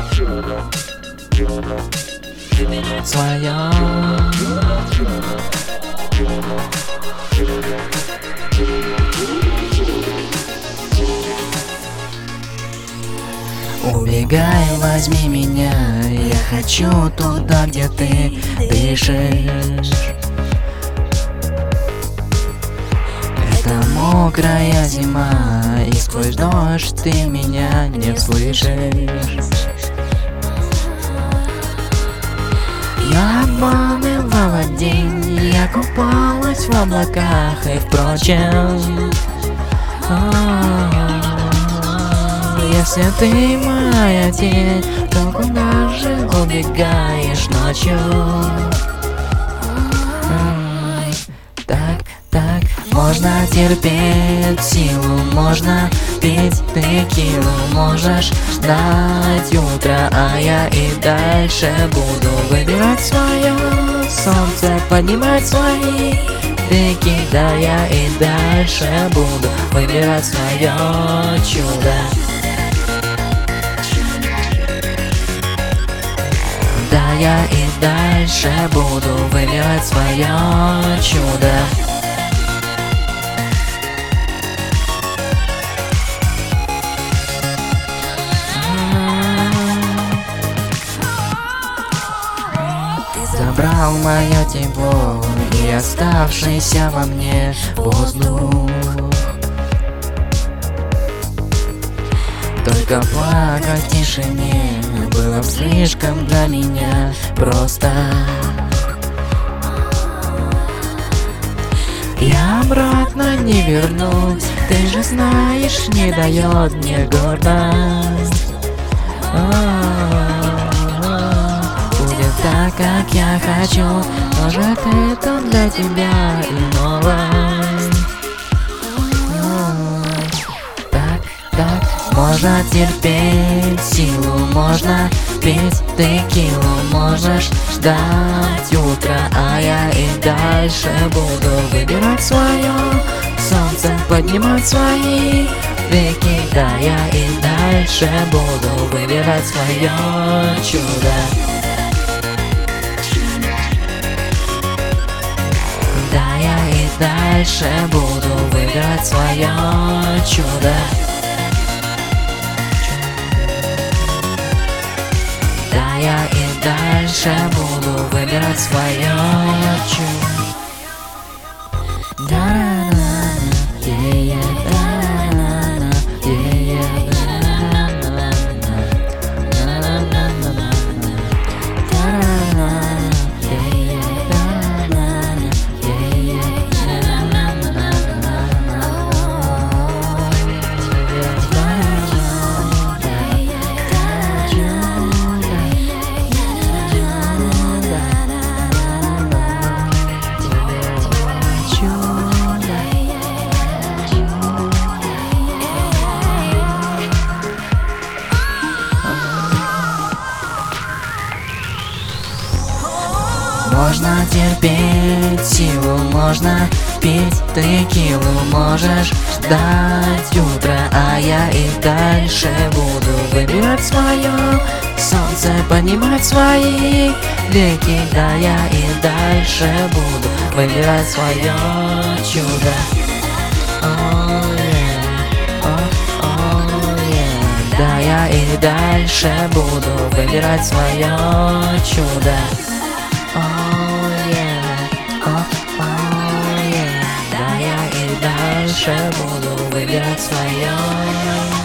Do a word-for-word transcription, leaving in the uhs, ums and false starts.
свое. Убегай, возьми меня, я хочу туда, где ты дышишь. Это мокрая зима, и сквозь дождь ты меня не слышишь. Я обманывала день, я купалась в облаках, и впрочем, если ты моя тень, то куда же убегаешь ночью? Так, так, можно терпеть силу, можно пить текилу, можешь ждать утра, а я и дальше буду выбирать свое солнце, поднимать свои реки, да, я и дальше буду выбирать свое чудо. Да, я и дальше буду выбирать свое чудо. Забрал мое тепло и оставшийся во мне воздух. Только плакать в тишине было б слишком для меня просто. Я обратно не вернусь, ты же знаешь, не дает мне гордость. Будет так, как я хочу, может это для тебя и новость. Так, так, можно терпеть силу, можно пить текилу, можешь ждать утра, а я и дальше буду выбирать свое солнце, поднимать свои реки, да, я и дальше буду выбирать свое чудо. Да, я и дальше буду выбирать свое чудо. Да, я и дальше буду выбирать свое чудо. Можно терпеть силу, можно пить текилу, можешь ждать утра, а я и дальше буду выбирать свое солнце, поднимать свои реки, да, я и дальше буду выбирать свое чудо. Oh, yeah. Oh, oh, yeah. Да, я и дальше буду выбирать свое чудо. Oh yeah, oh, oh yeah. Да, я и дальше буду выбирать свое.